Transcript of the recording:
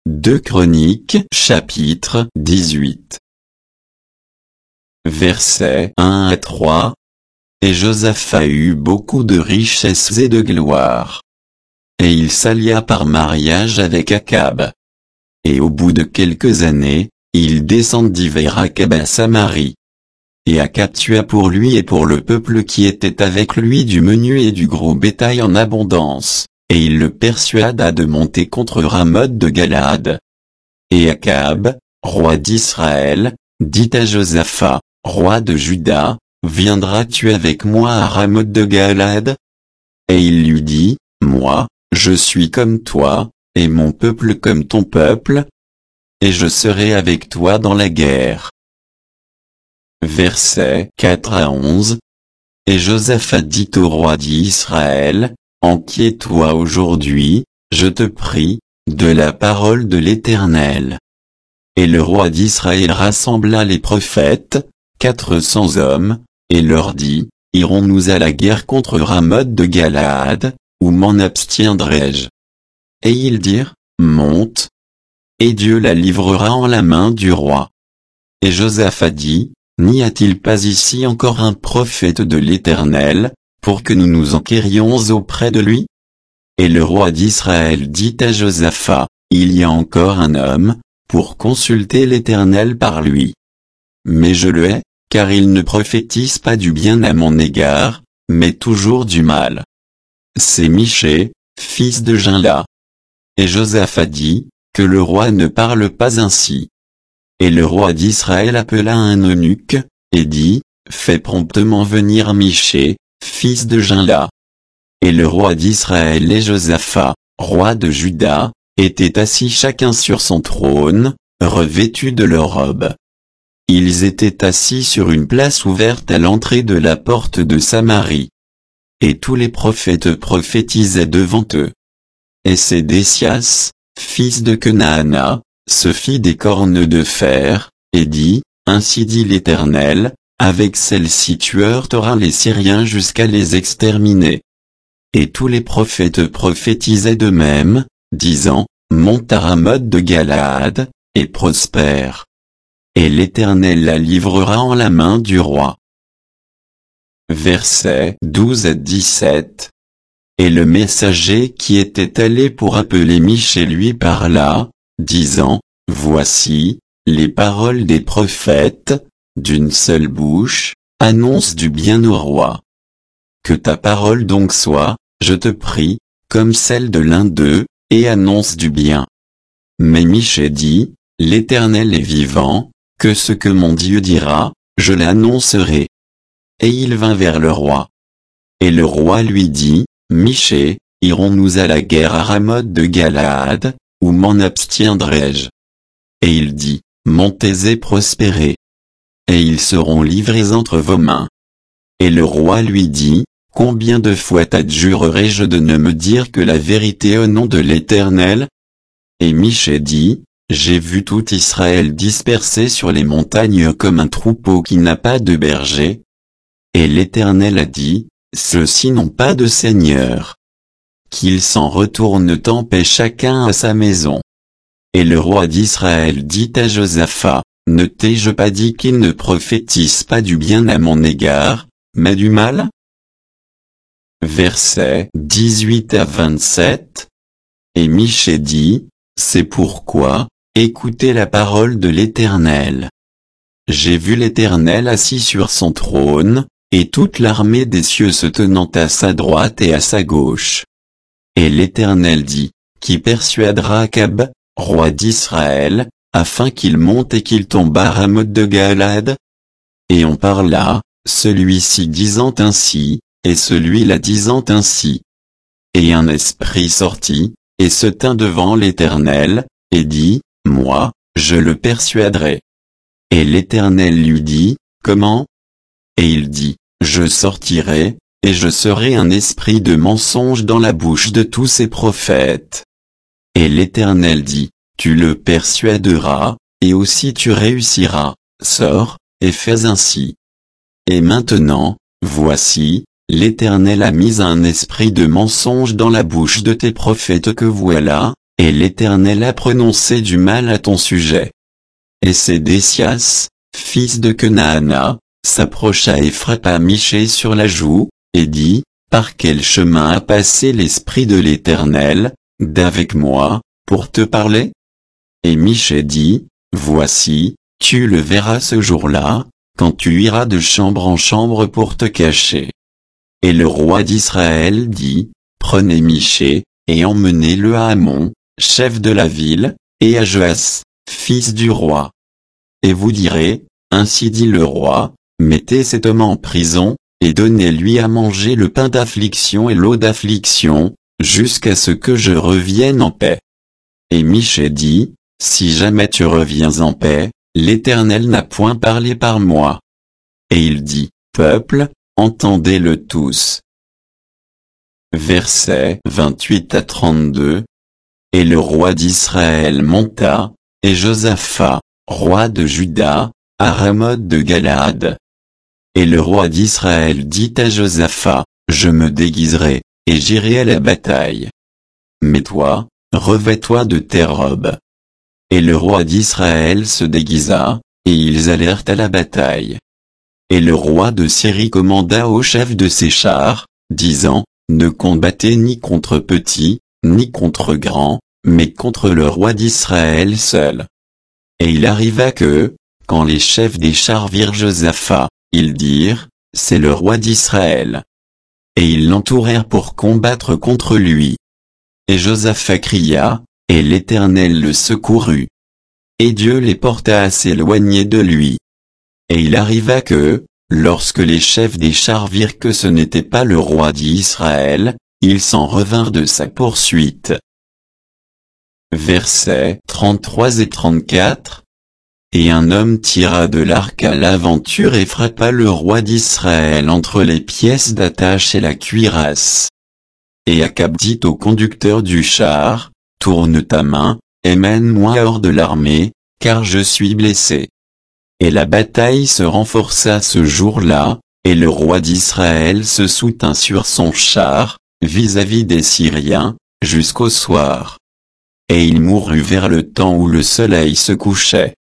2 Chroniques chapitre 18. Versets 1 à 3. Et Josaphat eut beaucoup de richesses et de gloire. Et il s'allia par mariage avec Akab. Et au bout de quelques années, il descendit vers Akab à Samarie. Et Akab tua pour lui et pour le peuple qui était avec lui du menu et du gros bétail en abondance, et il le persuada de monter contre Ramoth de Galaad. Et Akab, roi d'Israël, dit à Josaphat, roi de Juda, viendras-tu avec moi à Ramoth de Galaad? Et il lui dit, moi, je suis comme toi, et mon peuple comme ton peuple, et je serai avec toi dans la guerre. Versets 4 à 11. Et Josaphat dit au roi d'Israël, enquiers-toi aujourd'hui, je te prie, de la parole de l'Éternel. Et le roi d'Israël rassembla les prophètes, 400 hommes, et leur dit, irons-nous à la guerre contre Ramoth de Galaad, ou m'en abstiendrai-je? Et ils dirent, monte. Et Dieu la livrera en la main du roi. Et Josaphat dit, n'y a-t-il pas ici encore un prophète de l'Éternel, pour que nous nous enquérions auprès de lui? Et le roi d'Israël dit à Josaphat, il y a encore un homme, pour consulter l'Éternel par lui. Mais je le hais, car il ne prophétise pas du bien à mon égard, mais toujours du mal. C'est Michée, fils de Jimla. Et Josaphat dit, que le roi ne parle pas ainsi. Et le roi d'Israël appela un eunuque, et dit, fais promptement venir Michée, fils de Jimla. Et le roi d'Israël et Josaphat, roi de Juda, étaient assis chacun sur son trône, revêtus de leurs robes. Ils étaient assis sur une place ouverte à l'entrée de la porte de Samarie. Et tous les prophètes prophétisaient devant eux. Et Sédécias, fils de Kenaana, se fit des cornes de fer, et dit, ainsi dit l'Éternel, avec celles-ci tu heurteras les Syriens jusqu'à les exterminer. Et tous les prophètes prophétisaient de même, disant, monte à Ramoth de Galaad, et prospère. Et l'Éternel la livrera en la main du roi. Versets 12 à 17. Et le messager qui était allé pour appeler Michée lui parla, disant, voici, les paroles des prophètes, d'une seule bouche, annoncent du bien au roi. Que ta parole donc soit, je te prie, comme celle de l'un d'eux, et annonce du bien. Mais Michée dit, l'Éternel est vivant, que ce que mon Dieu dira, je l'annoncerai. Et il vint vers le roi. Et le roi lui dit, Michée, irons-nous à la guerre à Ramoth de Galaad, ou m'en abstiendrai-je? Et il dit, montez et prospérez. Et ils seront livrés entre vos mains. Et le roi lui dit, combien de fois t'adjurerai-je de ne me dire que la vérité au nom de l'Éternel? Et Michée dit, j'ai vu tout Israël dispersé sur les montagnes comme un troupeau qui n'a pas de berger. Et l'Éternel a dit, ceux-ci n'ont pas de seigneur. Qu'ils s'en retournent en paix chacun à sa maison. Et le roi d'Israël dit à Josaphat, ne t'ai-je pas dit qu'il ne prophétise pas du bien à mon égard, mais du mal? Versets 18 à 27. Et Michée dit, c'est pourquoi, écoutez la parole de l'Éternel. J'ai vu l'Éternel assis sur son trône, et toute l'armée des cieux se tenant à sa droite et à sa gauche. Et l'Éternel dit, qui persuadera Akab, roi d'Israël, afin qu'il monte et qu'il tombe à Ramoth de Galaad? Et on parla, celui-ci disant ainsi, et celui-là disant ainsi. Et un esprit sortit, et se tint devant l'Éternel, et dit, moi, je le persuaderai. Et l'Éternel lui dit, comment? Et il dit, je sortirai, et je serai un esprit de mensonge dans la bouche de tous ces prophètes. Et l'Éternel dit, tu le persuaderas, et aussi tu réussiras, sors, et fais ainsi. Et maintenant, voici, l'Éternel a mis un esprit de mensonge dans la bouche de tes prophètes que voilà, et l'Éternel a prononcé du mal à ton sujet. Et Sédécias, fils de Kenaana, s'approcha et frappa Michée sur la joue, et dit, par quel chemin a passé l'Esprit de l'Éternel, d'avec moi, pour te parler? Et Michée dit, voici, tu le verras ce jour-là, quand tu iras de chambre en chambre pour te cacher. Et le roi d'Israël dit, prenez Michée, et emmenez-le à Amon, chef de la ville, et à Joas, fils du roi. Et vous direz, ainsi dit le roi, mettez cet homme en prison, et donnez-lui à manger le pain d'affliction et l'eau d'affliction, jusqu'à ce que je revienne en paix. Et Michée dit, si jamais tu reviens en paix, l'Éternel n'a point parlé par moi. Et il dit, peuple, entendez-le tous. Versets 28 à 32. Et le roi d'Israël monta, et Josaphat, roi de Juda, à Ramoth de Galaad. Et le roi d'Israël dit à Josaphat, je me déguiserai, et j'irai à la bataille. Mais toi, revêt-toi de tes robes. Et le roi d'Israël se déguisa, et ils allèrent à la bataille. Et le roi de Syrie commanda au chef de ses chars, disant, ne combattez ni contre petits, ni contre grands, mais contre le roi d'Israël seul. Et il arriva que, quand les chefs des chars virent Josaphat, ils dirent, c'est le roi d'Israël. Et ils l'entourèrent pour combattre contre lui. Et Josaphat cria, et l'Éternel le secourut. Et Dieu les porta à s'éloigner de lui. Et il arriva que, lorsque les chefs des chars virent que ce n'était pas le roi d'Israël, ils s'en revinrent de sa poursuite. Versets 33 et 34. Et un homme tira de l'arc à l'aventure et frappa le roi d'Israël entre les pièces d'attache et la cuirasse. Et Akab dit au conducteur du char, tourne ta main, et mène-moi hors de l'armée, car je suis blessé. Et la bataille se renforça ce jour-là, et le roi d'Israël se soutint sur son char, vis-à-vis des Syriens, jusqu'au soir. Et il mourut vers le temps où le soleil se couchait.